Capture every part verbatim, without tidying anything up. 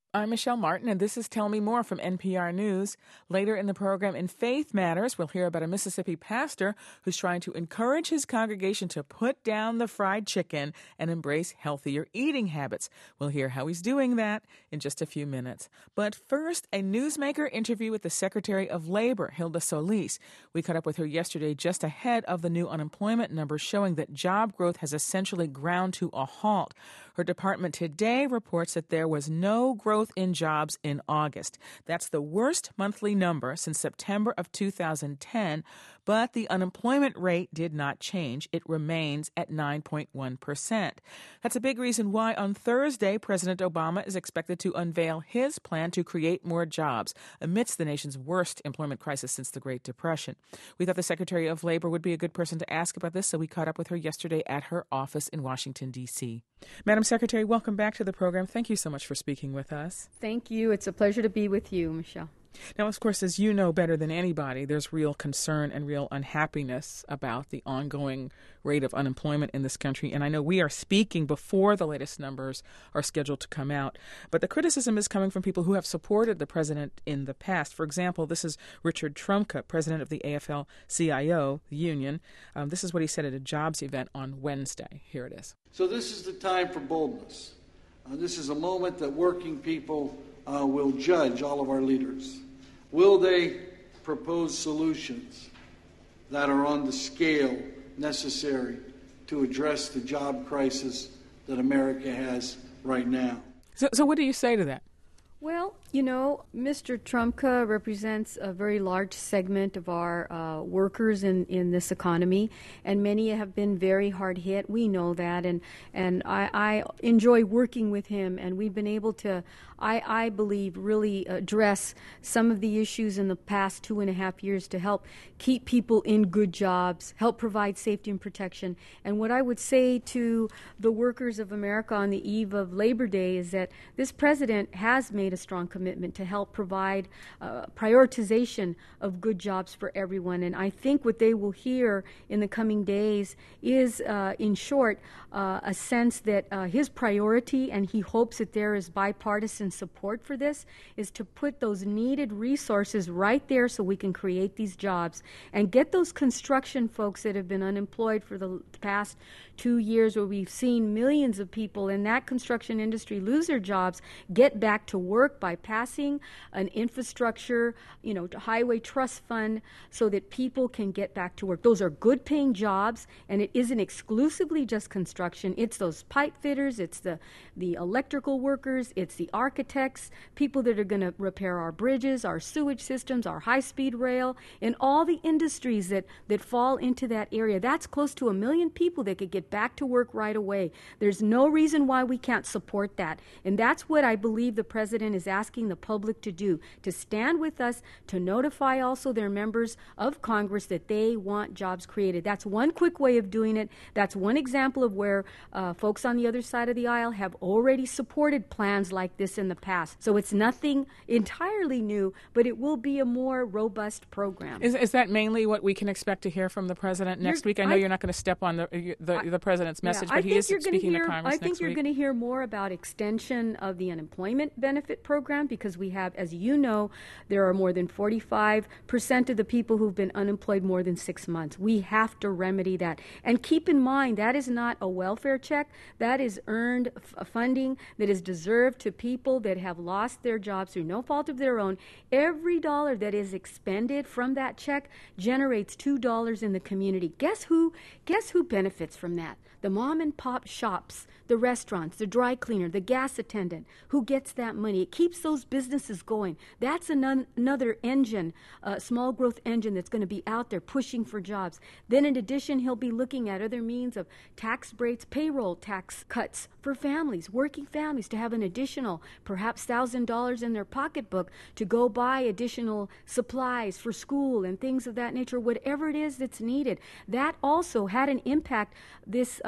I'm Michelle Martin, and this is Tell Me More from N P R News. Later in the program, in Faith Matters, we'll hear about a Mississippi pastor who's trying to encourage his congregation to put down the fried chicken and embrace healthier eating habits. We'll hear how he's doing that in just a few minutes. But first, a newsmaker interview with the Secretary of Labor, Hilda Solis. We caught up with her yesterday just ahead of the new unemployment numbers showing that job growth has essentially ground to a halt. Her department today reports that there was no growth in jobs in August. That's the worst monthly number since September of two thousand ten, but the unemployment rate did not change. It remains at nine point one percent. That's a big reason why on Thursday, President Obama is expected to unveil his plan to create more jobs amidst the nation's worst employment crisis since the Great Depression. We thought the Secretary of Labor would be a good person to ask about this, so we caught up with her yesterday at her office in Washington, D C. Madam Secretary, welcome back to the program. Thank you so much for speaking with us. Thank you. It's a pleasure to be with you, Michelle. Now, of course, as you know better than anybody, there's real concern and real unhappiness about the ongoing rate of unemployment in this country. And I know we are speaking before the latest numbers are scheduled to come out. But the criticism is coming from people who have supported the president in the past. For example, this is Richard Trumka, president of the A F L C I O, the union. Um, this is what he said at a jobs event on Wednesday. Here it is. So this is the time for boldness. Uh, this is a moment that working people uh, will judge all of our leaders. Will they propose solutions that are on the scale necessary to address the job crisis that America has right now? So, so what do you say to that? Well, you know, Mister Trumka represents a very large segment of our uh, workers in, in this economy, and many have been very hard hit. We know that, and and I, I enjoy working with him, and we've been able to, I, I believe, really address some of the issues in the past two and a half years to help keep people in good jobs, help provide safety and protection. And what I would say to the workers of America on the eve of Labor Day is that this president has made a strong commitment to help provide uh, prioritization of good jobs for everyone. And I think what they will hear in the coming days is, uh, in short, uh, a sense that uh, his priority, and he hopes that there is bipartisan support for this, is to put those needed resources right there so we can create these jobs and get those construction folks that have been unemployed for the past two years where we've seen millions of people in that construction industry lose their jobs, get back to work by passing an infrastructure, you know, highway trust fund so that people can get back to work. Those are good paying jobs, and it isn't exclusively just construction. It's those pipe fitters, it's the, the electrical workers, it's the architects, people that are going to repair our bridges, our sewage systems, our high-speed rail, and all the industries that, that fall into that area. That's close to a million people that could get back to work right away. There's no reason why we can't support that. And that's what I believe the president is asking the public to do, to stand with us, to notify also their members of Congress that they want jobs created. That's one quick way of doing it. That's one example of where uh, folks on the other side of the aisle have already supported plans like this in the past. So it's nothing entirely new, but it will be a more robust program. Is, is that mainly what we can expect to hear from the president next you're, week? I know I, you're not going to step on the the, I, the president's message, yeah, but he is speaking hear, to Congress I think next you're week. going to hear more about extension of the unemployment benefit program, because we have, as you know, there are more than forty-five percent of the people who've been unemployed more than six months. We have to remedy that. And keep in mind, that is not a welfare check. That is earned f- funding that is deserved to people that have lost their jobs through no fault of their own. Every dollar that is expended from that check generates two dollars in the community. Guess who, guess who benefits from that? The mom and pop shops, the restaurants, the dry cleaner, the gas attendant. Who gets that money? It keeps those businesses going. That's an, another engine, uh, small growth engine that's going to be out there pushing for jobs. Then in addition, he'll be looking at other means of tax breaks, payroll tax cuts for families, working families, to have an additional perhaps one thousand dollars in their pocketbook to go buy additional supplies for school and things of that nature, whatever it is that's needed. That also had an impact this uh,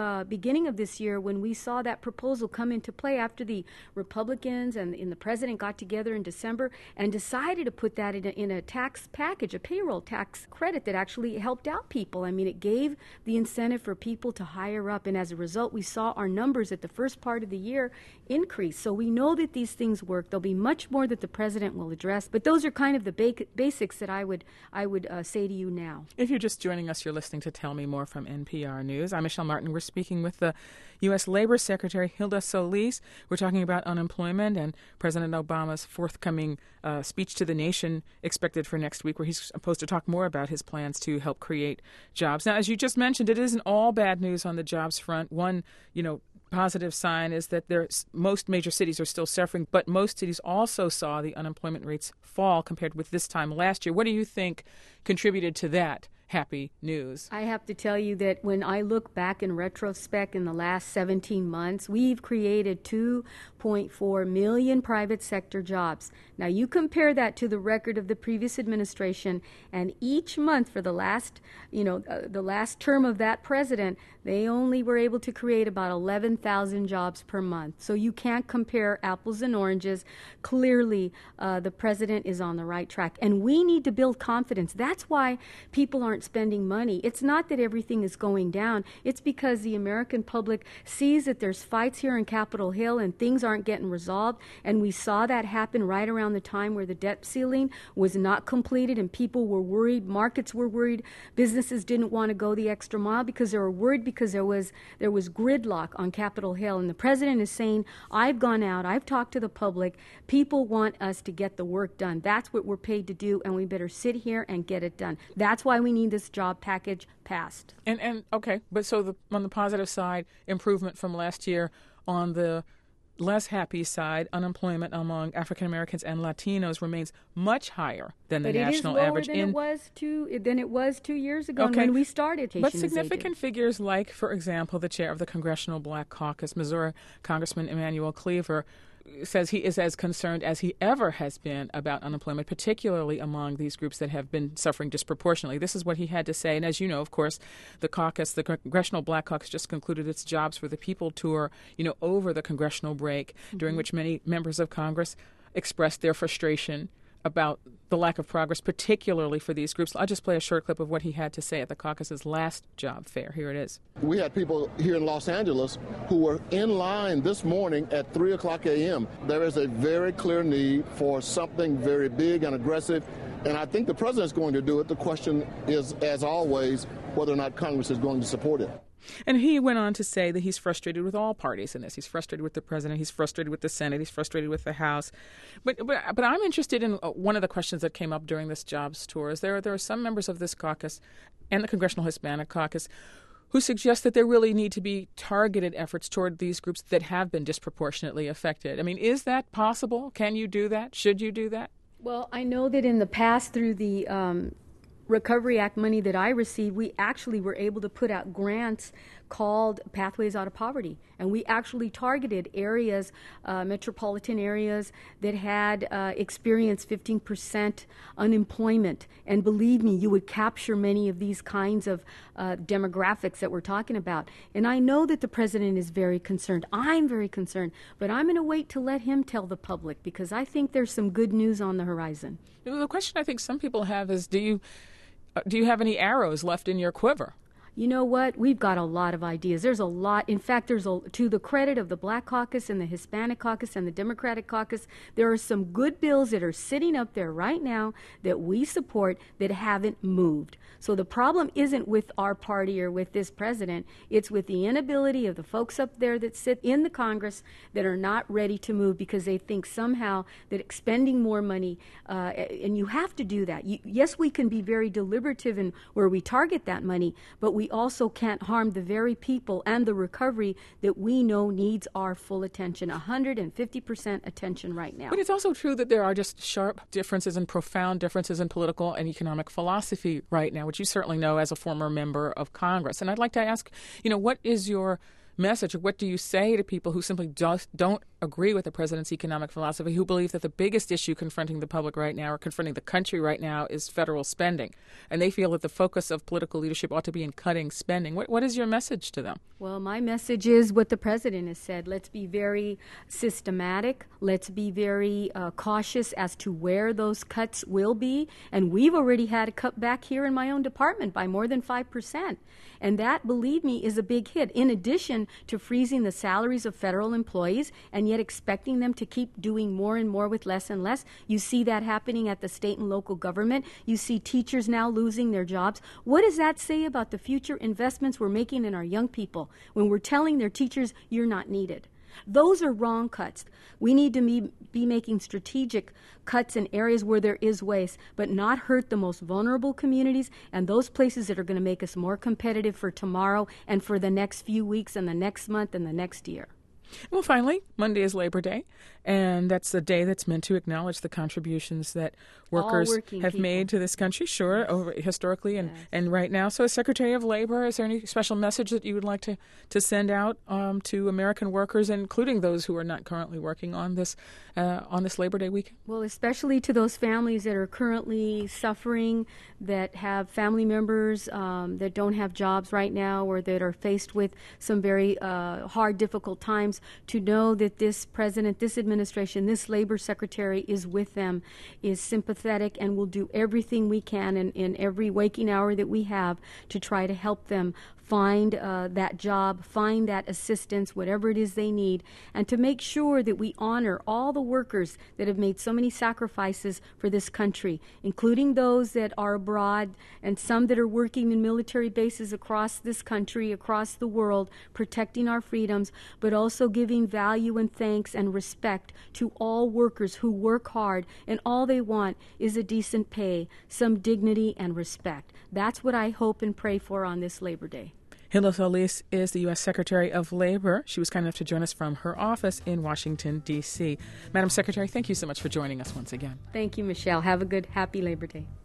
uh, beginning of this year, when we saw that proposal come into play after the Republicans and, and the president got together in December and decided to put that in a, in a tax package, a payroll tax credit that actually helped out people. I mean, it gave the incentive for people to hire up, and as a result, we saw our numbers at the first part of the year increase. So we know that these things work. There'll be much more that the president will address, but those are kind of the ba- basics that I would I would uh, say to you now. If you're just joining us, you're listening to Tell Me More from N P R News. I'm Michelle Martin. We're speaking with the U S. Labor Secretary, Hilda Solis. We're talking about unemployment and President Obama's forthcoming uh, speech to the nation expected for next week, where he's supposed to talk more about his plans to help create jobs. Now, as you just mentioned, it isn't all bad news on the jobs front. One, you know, positive sign is that there's, most major cities are still suffering, but most cities also saw the unemployment rates fall compared with this time last year. What do you think contributed to that happy news? I have to tell you that when I look back in retrospect in the last seventeen months, we've created two point four million private sector jobs. Now you compare that to the record of the previous administration, and each month for the last, you know, uh, the last term of that president, they only were able to create about eleven thousand jobs per month. So you can't compare apples and oranges. Clearly, uh, the president is on the right track, and we need to build confidence. That's why people aren't spending money. It's not that everything is going down. It's because the American public sees that there's fights here in Capitol Hill and things aren't getting resolved. And we saw that happen right around the time where the debt ceiling was not completed and people were worried, markets were worried, businesses didn't want to go the extra mile because they were worried because there was there was gridlock on Capitol Hill. And the president is saying, I've gone out, I've talked to the public, people want us to get the work done. That's what we're paid to do, and we better sit here and get it done. That's why we need this job package passed. And and okay, but so the, on the positive side, improvement from last year. On the less happy side, unemployment among African Americans and Latinos remains much higher than the but national it is lower average. Than in, it was two than it was two years ago okay. when we started. But significant figures like, for example, the chair of the Congressional Black Caucus, Missouri Congressman Emanuel Cleaver, says he is as concerned as he ever has been about unemployment, particularly among these groups that have been suffering disproportionately. This is what he had to say. And as you know, of course, the caucus, the Congressional Black Caucus, just concluded its Jobs for the People tour, you know, over the congressional break, mm-hmm. during which many members of Congress expressed their frustration about the lack of progress, particularly for these groups. I'll just play a short clip of what he had to say at the caucus's last job fair. Here it is. We had people here in Los Angeles who were in line this morning at three o'clock a.m. There is a very clear need for something very big and aggressive, and I think the president's going to do it. The question is, as always, whether or not Congress is going to support it. And he went on to say that he's frustrated with all parties in this. He's frustrated with the president. He's frustrated with the Senate. He's frustrated with the House. But but, but I'm interested in one of the questions that came up during this jobs tour. Is there, there are some members of this caucus and the Congressional Hispanic Caucus who suggest that there really need to be targeted efforts toward these groups that have been disproportionately affected. I mean, is that possible? Can you do that? Should you do that? Well, I know that in the past, through the um, Recovery Act money that I received, we actually were able to put out grants called Pathways Out of Poverty. And we actually targeted areas, uh, metropolitan areas that had uh, experienced fifteen percent unemployment. And believe me, you would capture many of these kinds of uh, demographics that we're talking about. And I know that the president is very concerned. I'm very concerned. But I'm going to wait to let him tell the public, because I think there's some good news on the horizon. The question I think some people have is, do you uh, do you have any arrows left in your quiver? You know what? We've got a lot of ideas. There's a lot. In fact, there's a, to the credit of the Black Caucus and the Hispanic Caucus and the Democratic Caucus, there are some good bills that are sitting up there right now that we support that haven't moved. So the problem isn't with our party or with this president. It's with the inability of the folks up there that sit in the Congress that are not ready to move because they think somehow that expending more money, uh, and you have to do that. You, yes, we can be very deliberative in where we target that money, but we We also can't harm the very people and the recovery that we know needs our full attention, one hundred fifty percent attention right now. But it's also true that there are just sharp differences and profound differences in political and economic philosophy right now, which you certainly know as a former member of Congress. And I'd like to ask, you know, what is your message, or what do you say to people who simply just don't agree with the president's economic philosophy, who believe that the biggest issue confronting the public right now or confronting the country right now is federal spending, and they feel that the focus of political leadership ought to be in cutting spending? What, what is your message to them? Well, my message is what the president has said. Let's be very systematic. Let's be very uh, cautious as to where those cuts will be. And we've already had a cut back here in my own department by more than five percent. And that, believe me, is a big hit. In addition to freezing the salaries of federal employees and yet expecting them to keep doing more and more with less and less. You see that happening at the state and local government. You see teachers now losing their jobs. What does that say about the future investments we're making in our young people when we're telling their teachers, you're not needed? Those are wrong cuts. We need to be, be making strategic cuts in areas where there is waste, but not hurt the most vulnerable communities and those places that are going to make us more competitive for tomorrow and for the next few weeks and the next month and the next year. Well, finally, Monday is Labor Day, and that's the day that's meant to acknowledge the contributions that workers have people. made to this country, sure, yes. over historically and, yes. and right now. So as Secretary of Labor, is there any special message that you would like to, to send out um, to American workers, including those who are not currently working on this uh, on this Labor Day weekend? Well, especially to those families that are currently suffering, that have family members um, that don't have jobs right now or that are faced with some very uh, hard, difficult times, to know that this president, this administration, this labor secretary is with them, is sympathetic, and will do everything we can in, in every waking hour that we have to try to help them find uh, that job, find that assistance, whatever it is they need, and to make sure that we honor all the workers that have made so many sacrifices for this country, including those that are abroad and some that are working in military bases across this country, across the world, protecting our freedoms, but also giving value and thanks and respect to all workers who work hard, and all they want is a decent pay, some dignity and respect. That's what I hope and pray for on this Labor Day. Hilla Solis is the U S Secretary of Labor. She was kind enough to join us from her office in Washington, D C Madam Secretary, thank you so much for joining us once again. Thank you, Michelle. Have a good, happy Labor Day.